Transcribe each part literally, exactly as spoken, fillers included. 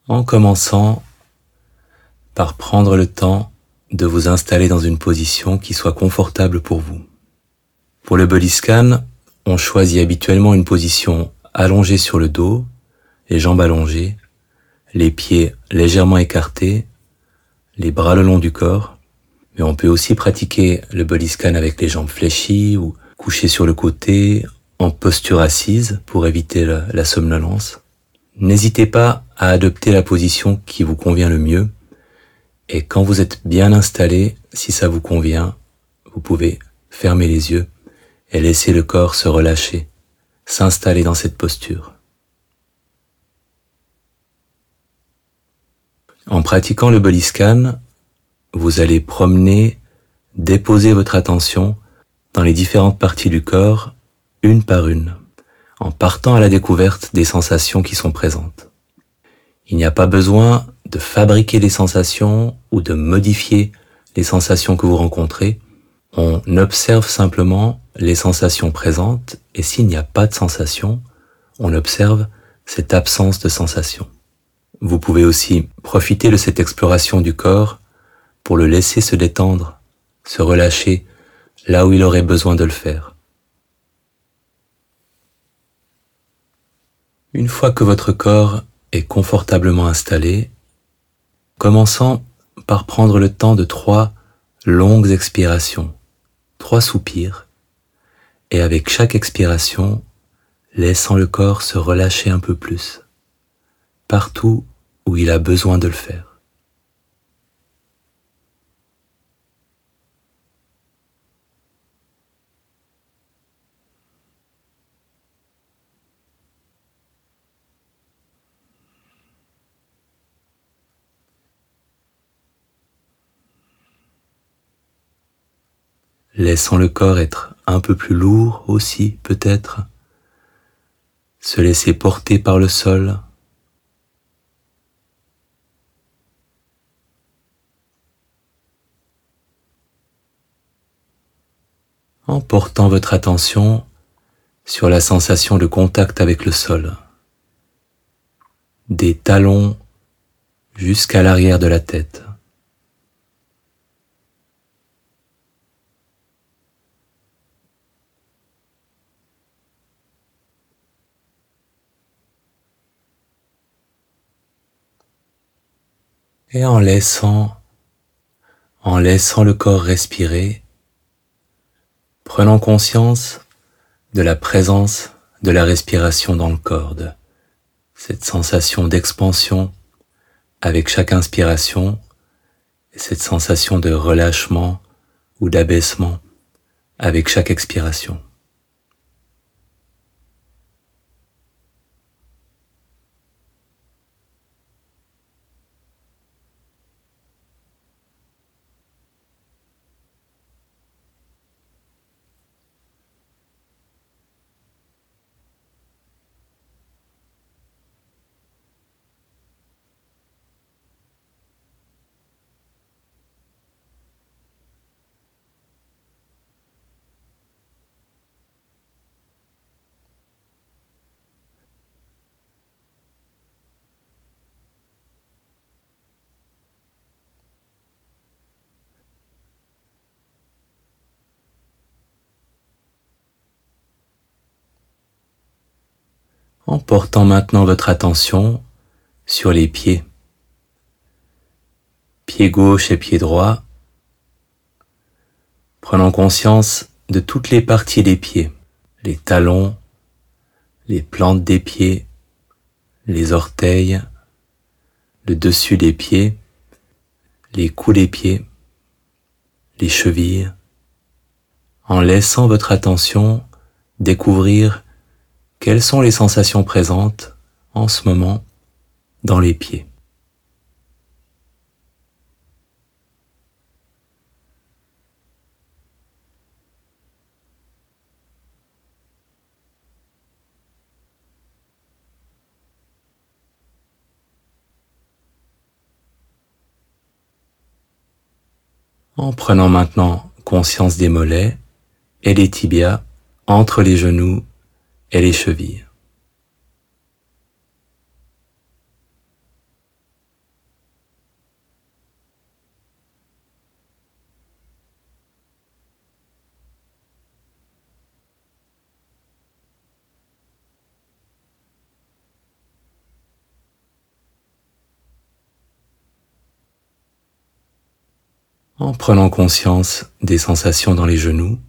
en commençant par prendre le temps de vous installer dans une position qui soit confortable pour vous. Pour le body scan, on choisit habituellement une position allongée sur le dos, les jambes allongées, les pieds légèrement écartés, les bras le long du corps, mais on peut aussi pratiquer le body scan avec les jambes fléchies ou couché sur le côté, en posture assise pour éviter la, la somnolence. N'hésitez pas à adopter la position qui vous convient le mieux, et quand vous êtes bien installé, si ça vous convient, vous pouvez fermer les yeux et laisser le corps se relâcher, s'installer dans cette posture. En pratiquant le body scan, vous allez promener, déposer votre attention dans les différentes parties du corps, une par une, en partant à la découverte des sensations qui sont présentes. Il n'y a pas besoin de fabriquer les sensations ou de modifier les sensations que vous rencontrez. On observe simplement les sensations présentes et s'il n'y a pas de sensation, on observe cette absence de sensation. Vous pouvez aussi profiter de cette exploration du corps pour le laisser se détendre, se relâcher là où il aurait besoin de le faire. Une fois que votre corps est confortablement installé, commençons par prendre le temps de trois longues expirations, trois soupirs, et avec chaque expiration, laissant le corps se relâcher un peu plus, partout où il a besoin de le faire. Laissant le corps être un peu plus lourd aussi, peut-être. Se laisser porter par le sol. En portant votre attention sur la sensation de contact avec le sol. Des talons jusqu'à l'arrière de la tête. Et en laissant, en laissant le corps respirer, prenons conscience de la présence de la respiration dans le corps, de cette sensation d'expansion avec chaque inspiration et cette sensation de relâchement ou d'abaissement avec chaque expiration. En portant maintenant votre attention sur les pieds, pied gauche et pied droit, prenons conscience de toutes les parties des pieds, les talons, les plantes des pieds, les orteils, le dessus des pieds, les coups des pieds, les chevilles, en laissant votre attention découvrir quelles sont les sensations présentes en ce moment dans les pieds. En prenant maintenant conscience des mollets et des tibias entre les genoux et les chevilles. en prenant conscience des sensations dans les genoux,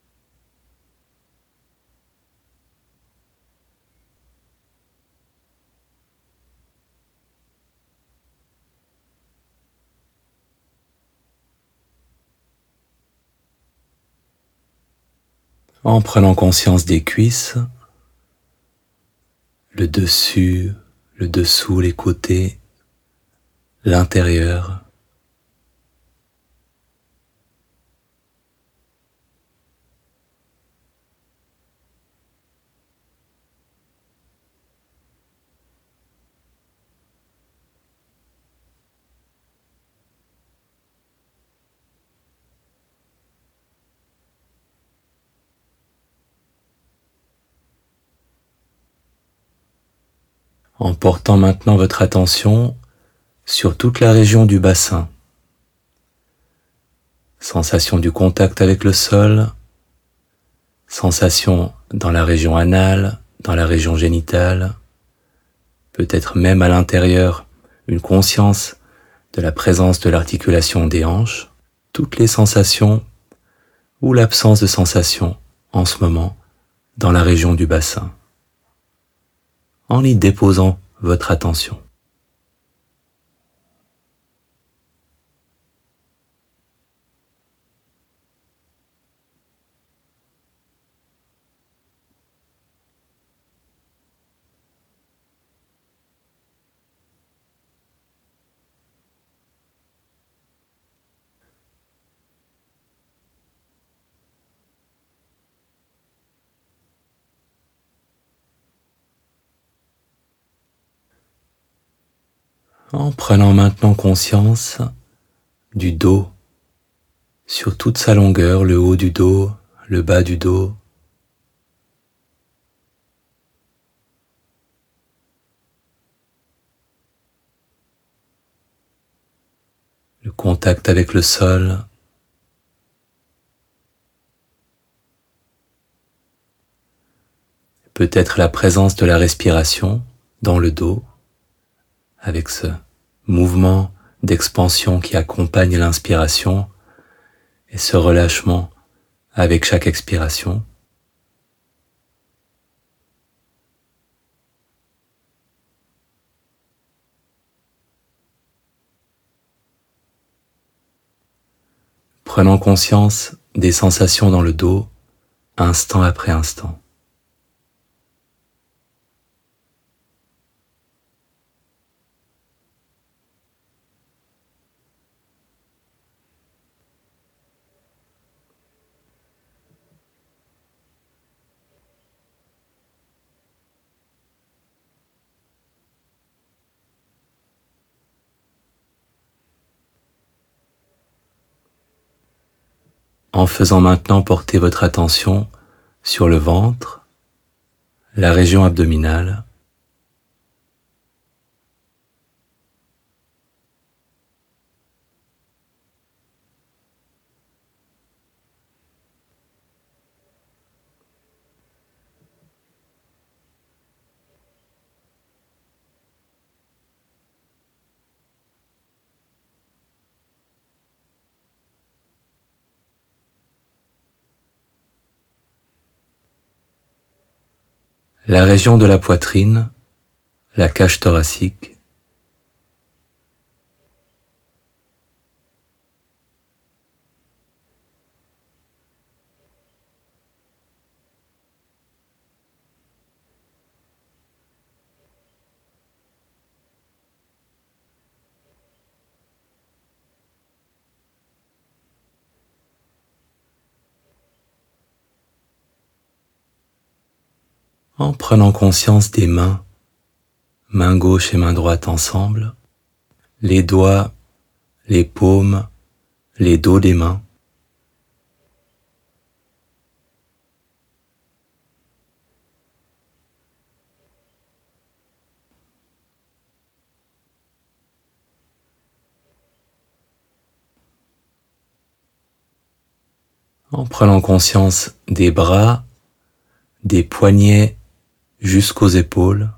en prenant conscience des cuisses, le dessus, le dessous, les côtés, l'intérieur. En portant maintenant votre attention sur toute la région du bassin. Sensation du contact avec le sol, sensation dans la région anale, dans la région génitale, peut-être même à l'intérieur une conscience de la présence de l'articulation des hanches, toutes les sensations ou l'absence de sensations en ce moment dans la région du bassin, en y déposant votre attention. En prenant maintenant conscience du dos, sur toute sa longueur, le haut du dos, le bas du dos, le contact avec le sol, peut-être la présence de la respiration dans le dos, avec ce mouvement d'expansion qui accompagne l'inspiration et ce relâchement avec chaque expiration. Prenant conscience des sensations dans le dos, instant après instant. En faisant maintenant porter votre attention sur le ventre, la région abdominale, la région de la poitrine, la cage thoracique, en prenant conscience des mains, main gauche et main droite ensemble, les doigts, les paumes, les dos des mains, en prenant conscience des bras, des poignets jusqu'aux épaules,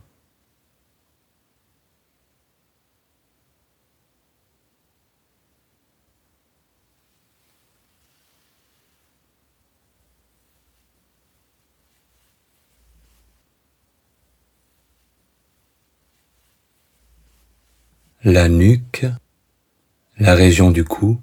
la nuque, la région du cou,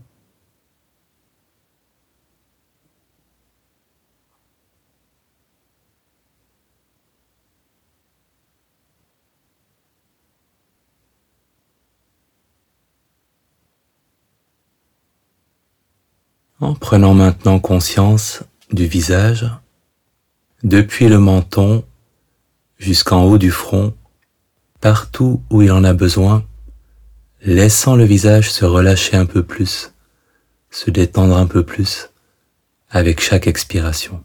en prenant maintenant conscience du visage, depuis le menton jusqu'en haut du front, partout où il en a besoin, laissant le visage se relâcher un peu plus, se détendre un peu plus avec chaque expiration.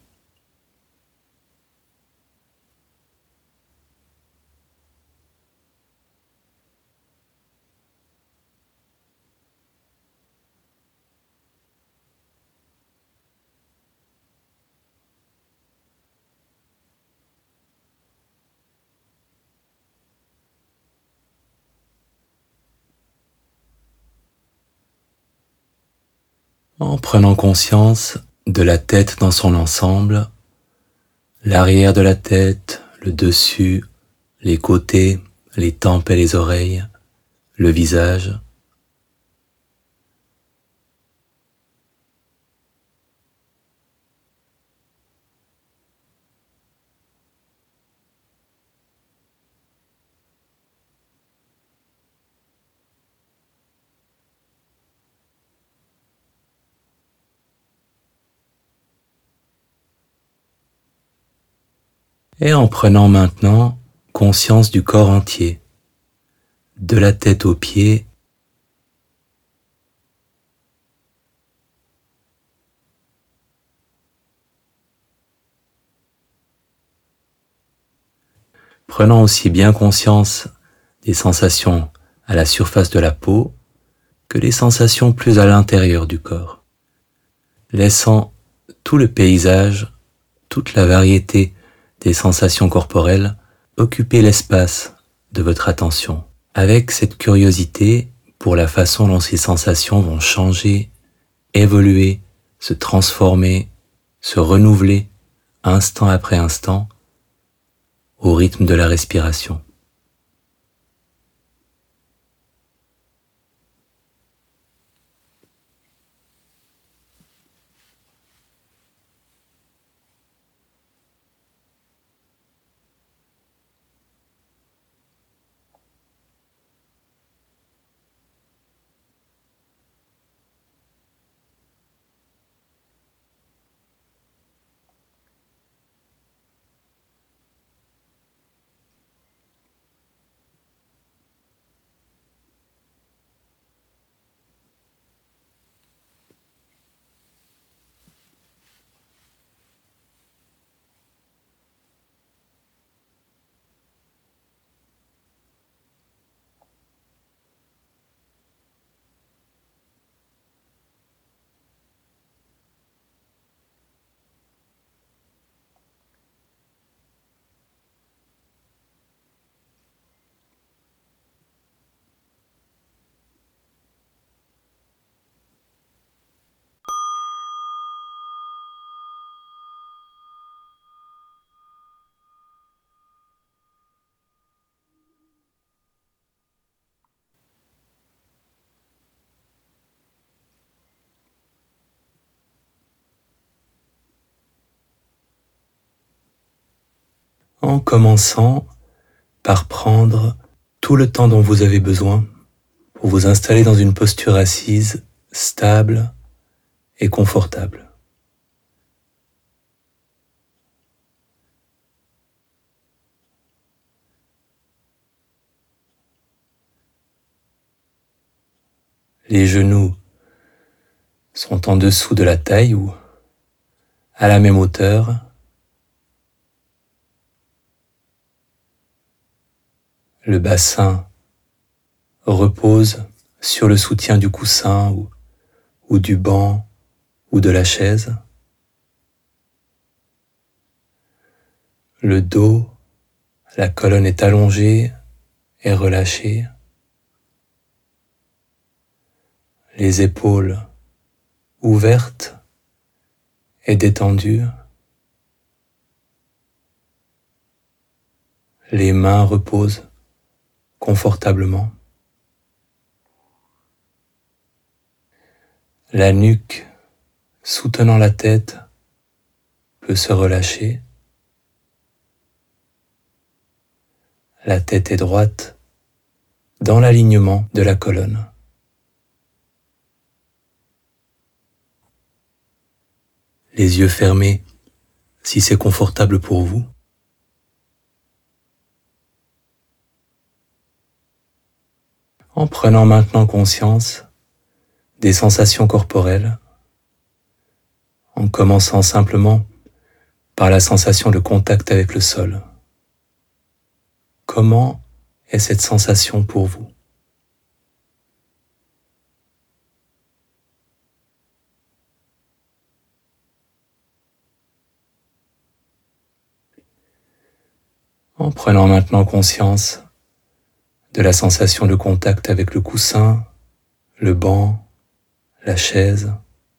En prenant conscience de la tête dans son ensemble, l'arrière de la tête, le dessus, les côtés, les tempes et les oreilles, le visage. Et en prenant maintenant conscience du corps entier, de la tête aux pieds, prenant aussi bien conscience des sensations à la surface de la peau que les sensations plus à l'intérieur du corps, laissant tout le paysage, toute la variété des sensations corporelles occuper l'espace de votre attention, avec cette curiosité pour la façon dont ces sensations vont changer, évoluer, se transformer, se renouveler instant après instant au rythme de la respiration. En commençant par prendre tout le temps dont vous avez besoin pour vous installer dans une posture assise, stable et confortable. Les genoux sont en dessous de la taille ou à la même hauteur. Le bassin repose sur le soutien du coussin ou, ou du banc ou de la chaise. Le dos, la colonne est allongée et relâchée. Les épaules ouvertes et détendues. Les mains reposent confortablement. La nuque soutenant la tête peut se relâcher. La tête est droite dans l'alignement de la colonne. Les yeux fermés si c'est confortable pour vous. En prenant maintenant conscience des sensations corporelles, en commençant simplement par la sensation de contact avec le sol. Comment est cette sensation pour vous ? En prenant maintenant conscience de la sensation de contact avec le coussin, le banc, la chaise.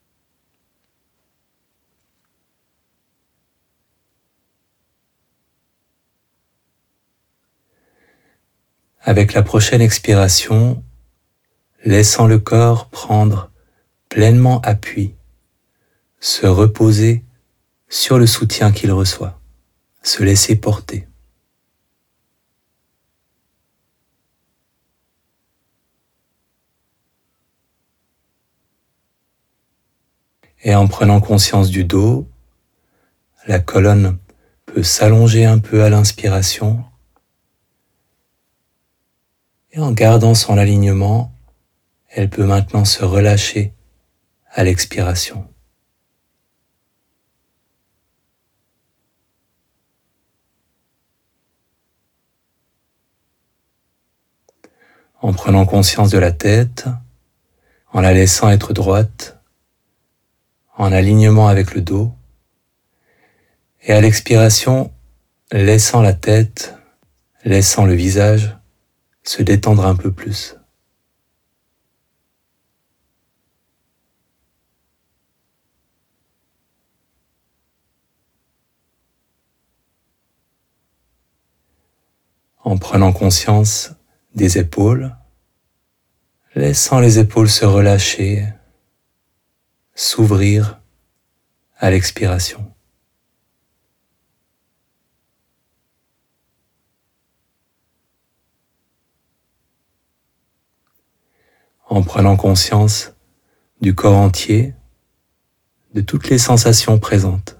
Avec la prochaine expiration, laissant le corps prendre pleinement appui, se reposer sur le soutien qu'il reçoit, se laisser porter. Et en prenant conscience du dos, la colonne peut s'allonger un peu à l'inspiration et en gardant son alignement, elle peut maintenant se relâcher à l'expiration. En prenant conscience de la tête, en la laissant être droite, en alignement avec le dos, et à l'expiration, laissant la tête, laissant le visage se détendre un peu plus. En prenant conscience des épaules, laissant les épaules se relâcher, s'ouvrir à l'expiration. En prenant conscience du corps entier, de toutes les sensations présentes,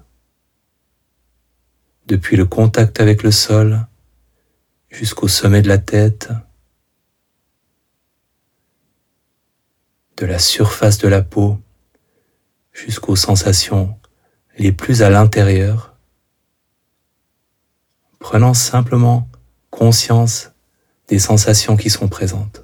depuis le contact avec le sol jusqu'au sommet de la tête, de la surface de la peau jusqu'aux sensations les plus à l'intérieur, prenant simplement conscience des sensations qui sont présentes.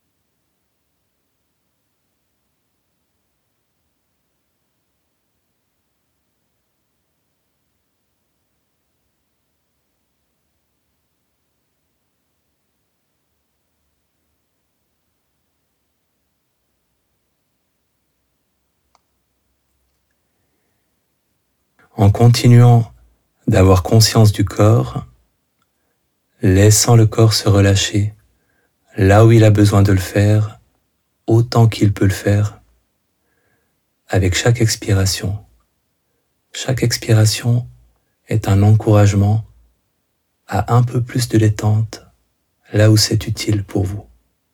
En continuant d'avoir conscience du corps, laissant le corps se relâcher là où il a besoin de le faire, autant qu'il peut le faire, avec chaque expiration. Chaque expiration est un encouragement à un peu plus de détente là où c'est utile pour vous.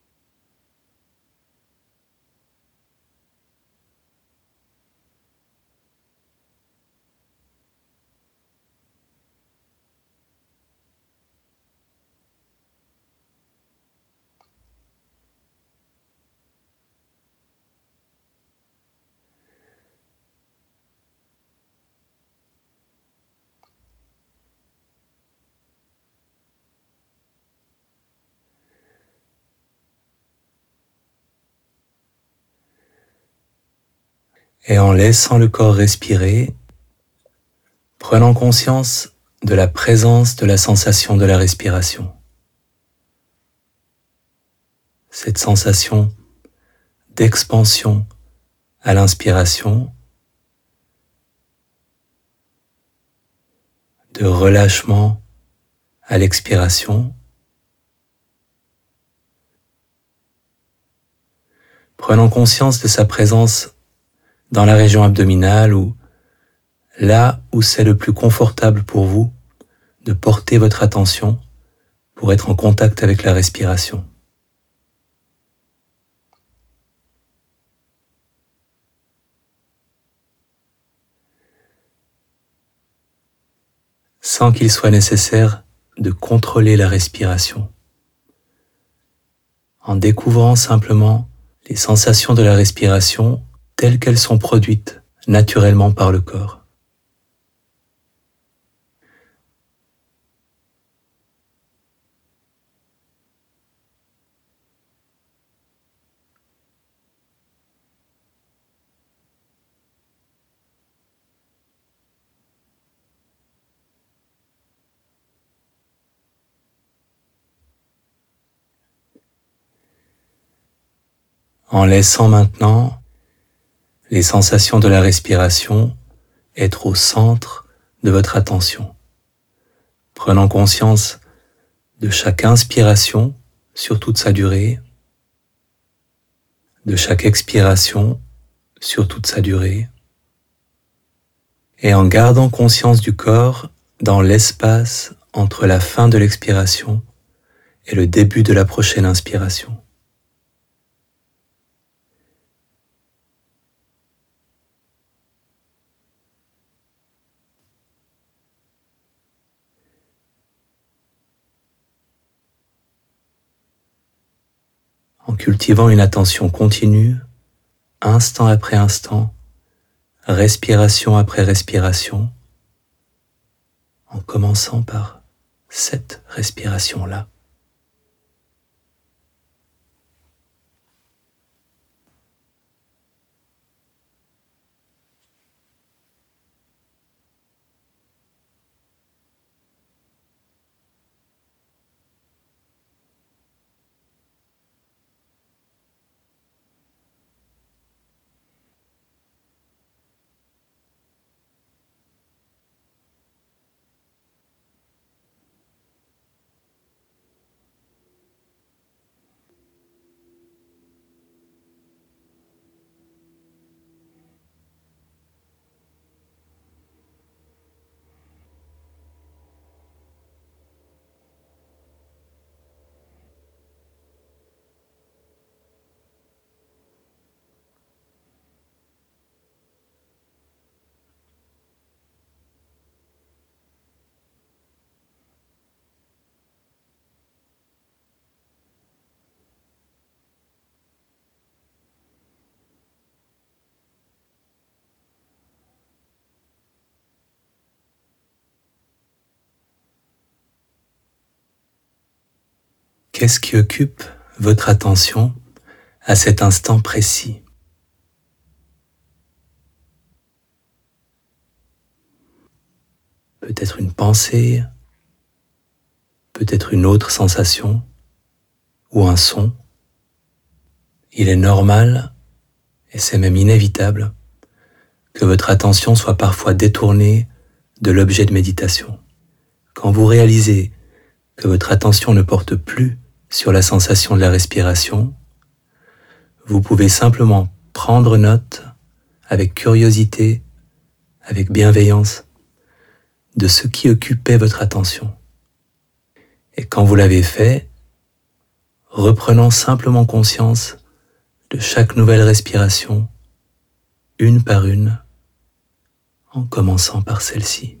Et en laissant le corps respirer, prenant conscience de la présence de la sensation de la respiration. Cette sensation d'expansion à l'inspiration, de relâchement à l'expiration, prenant conscience de sa présence dans la région abdominale ou là où c'est le plus confortable pour vous de porter votre attention pour être en contact avec la respiration. Sans qu'il soit nécessaire de contrôler la respiration, en découvrant simplement les sensations de la respiration telles qu'elles sont produites naturellement par le corps. En laissant maintenant les sensations de la respiration être au centre de votre attention, prenant conscience de chaque inspiration sur toute sa durée, de chaque expiration sur toute sa durée, et en gardant conscience du corps dans l'espace entre la fin de l'expiration et le début de la prochaine inspiration. En cultivant une attention continue, instant après instant, respiration après respiration, en commençant par cette respiration-là. Qu'est-ce qui occupe votre attention à cet instant précis ? Peut-être une pensée, peut-être une autre sensation ou un son. Il est normal, et c'est même inévitable, que votre attention soit parfois détournée de l'objet de méditation. Quand vous réalisez que votre attention ne porte plus sur la sensation de la respiration, vous pouvez simplement prendre note avec curiosité, avec bienveillance, de ce qui occupait votre attention. Et quand vous l'avez fait, reprenant simplement conscience de chaque nouvelle respiration, une par une, en commençant par celle-ci.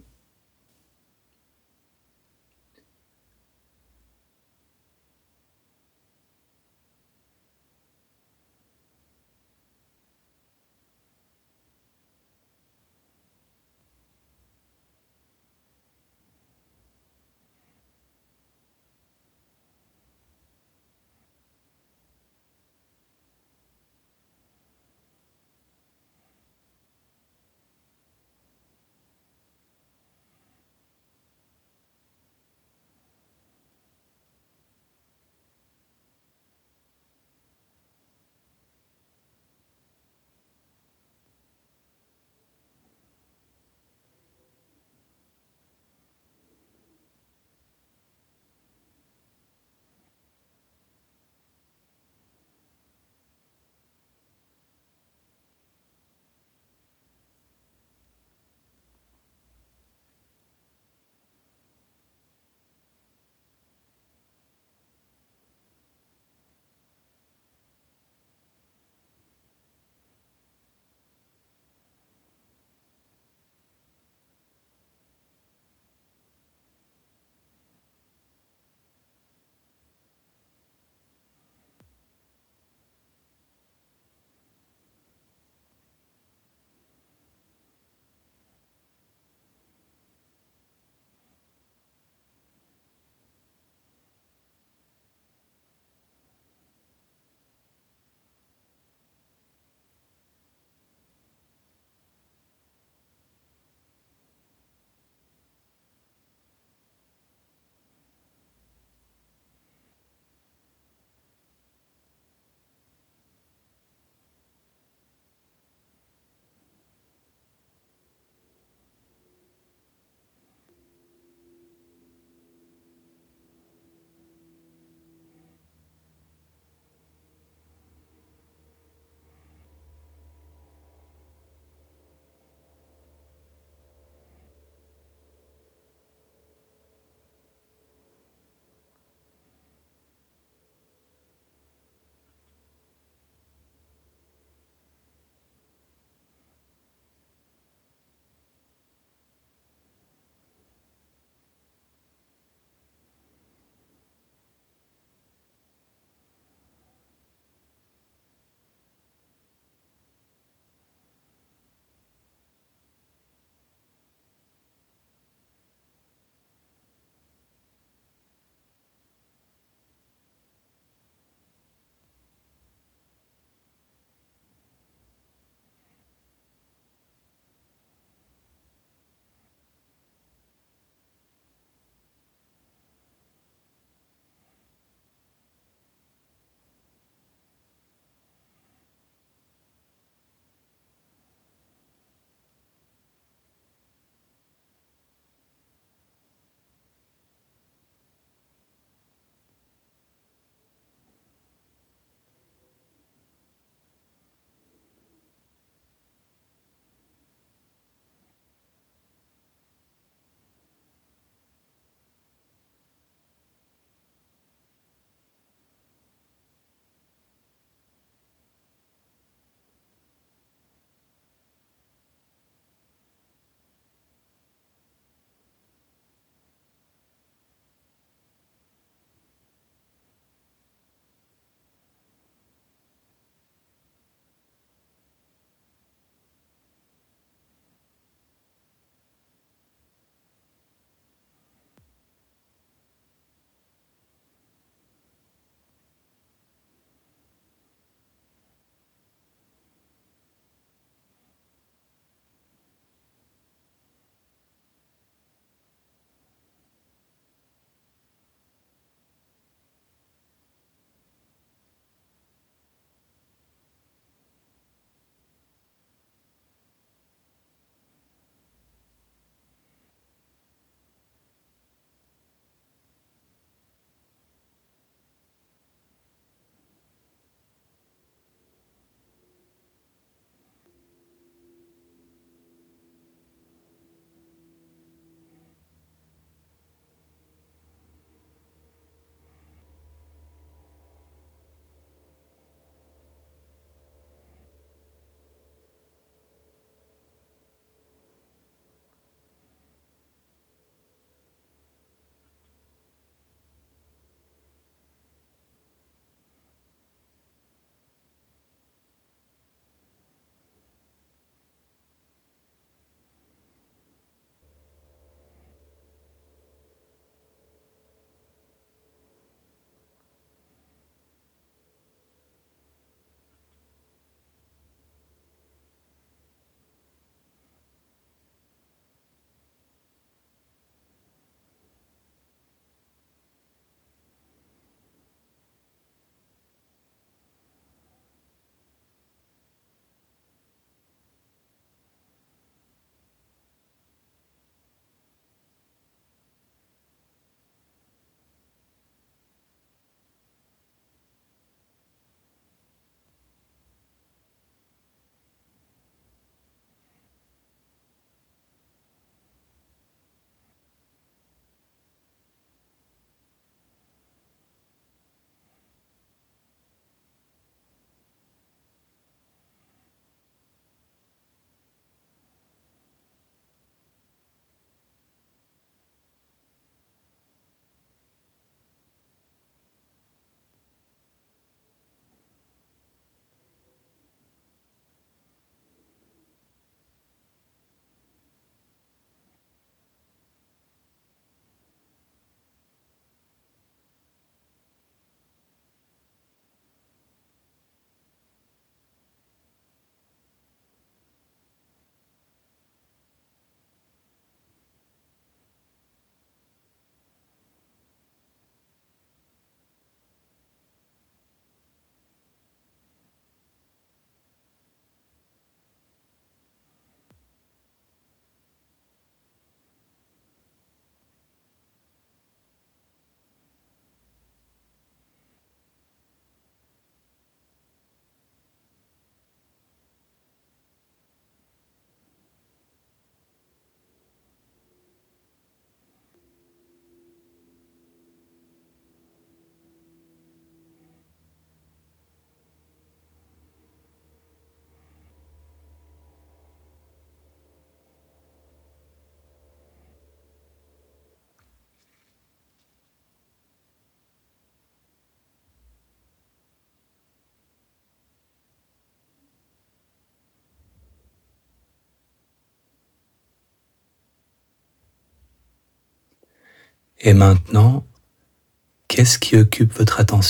Et maintenant, qu'est-ce qui occupe votre attention ?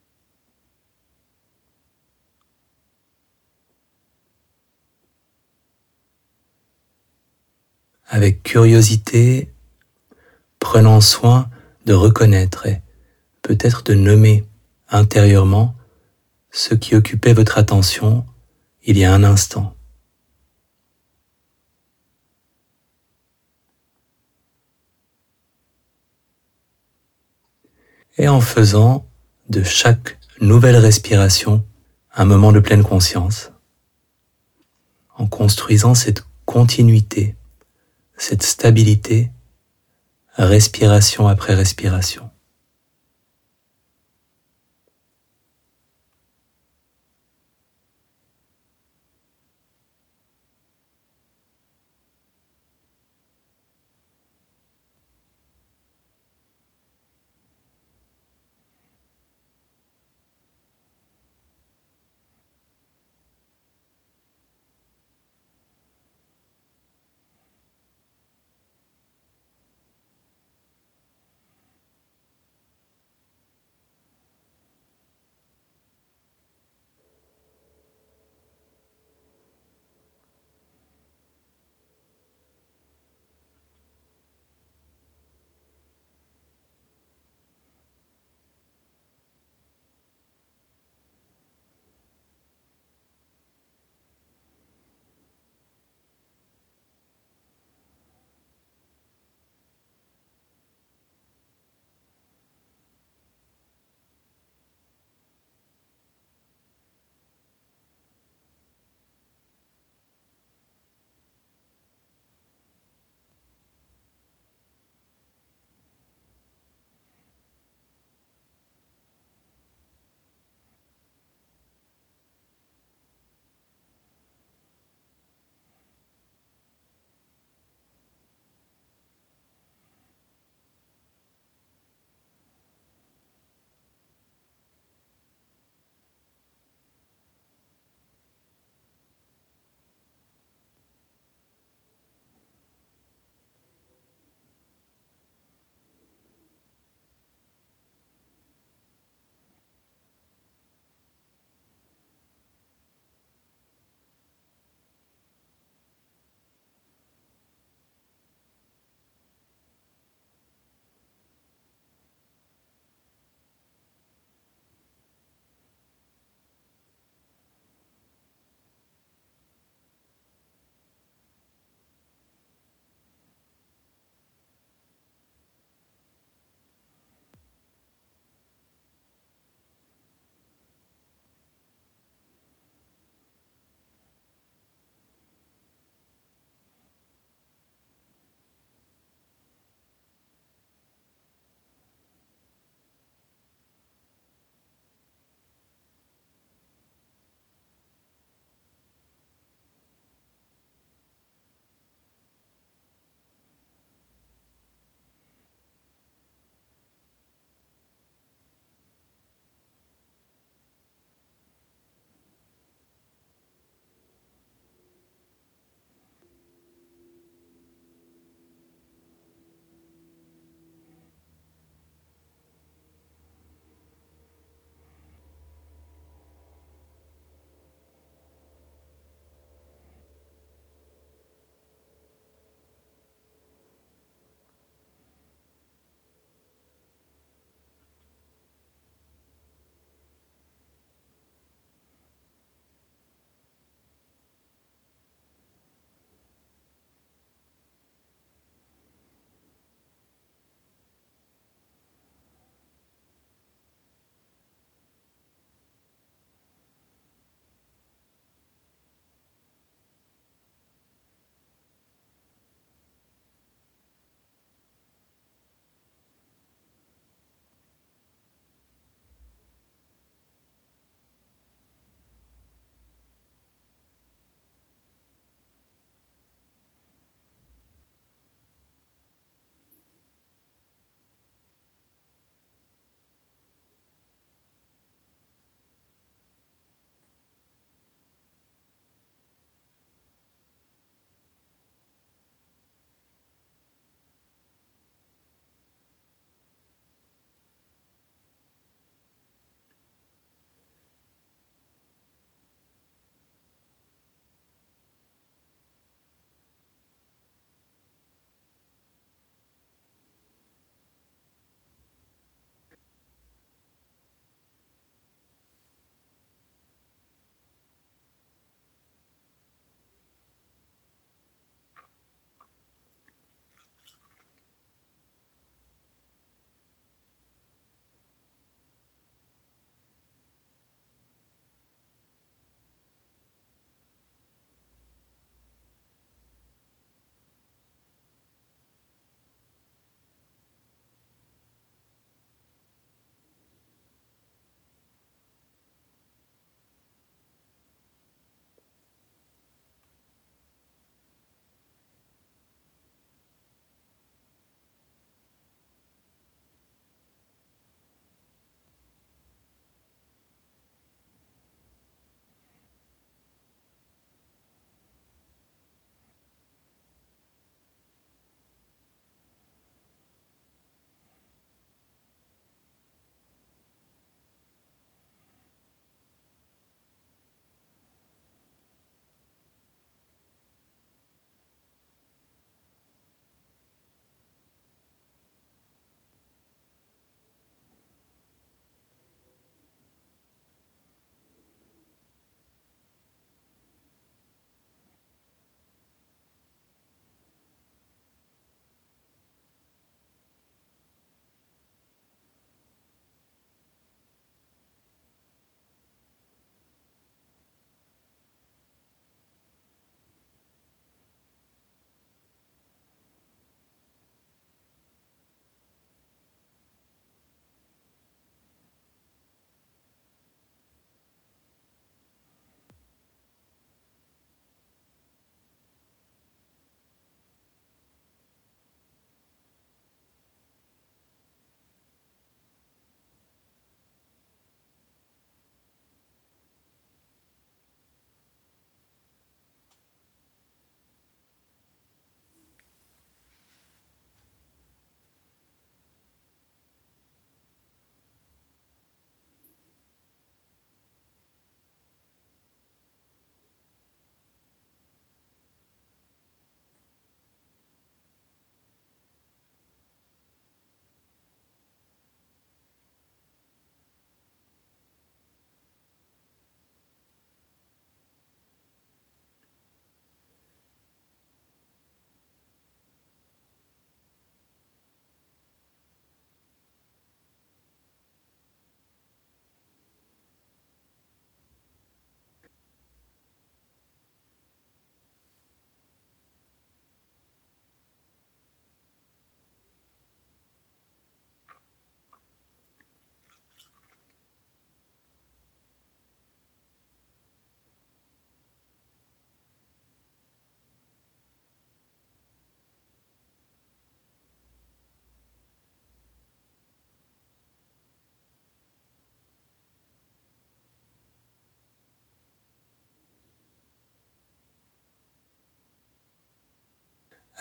Avec curiosité, prenant soin de reconnaître et peut-être de nommer intérieurement ce qui occupait votre attention il y a un instant. Et en faisant de chaque nouvelle respiration un moment de pleine conscience, en construisant cette continuité, cette stabilité, respiration après respiration.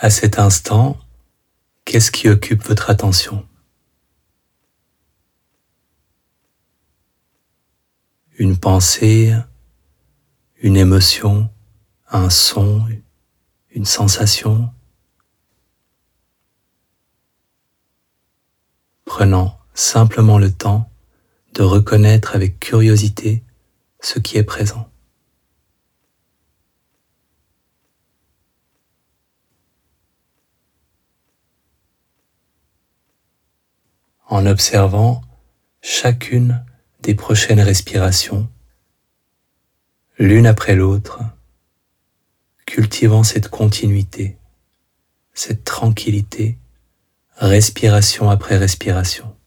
À cet instant, qu'est-ce qui occupe votre attention? Une pensée, une émotion, un son, une sensation? Prenant simplement le temps de reconnaître avec curiosité ce qui est présent. En observant chacune des prochaines respirations, l'une après l'autre, cultivant cette continuité, cette tranquillité, respiration après respiration.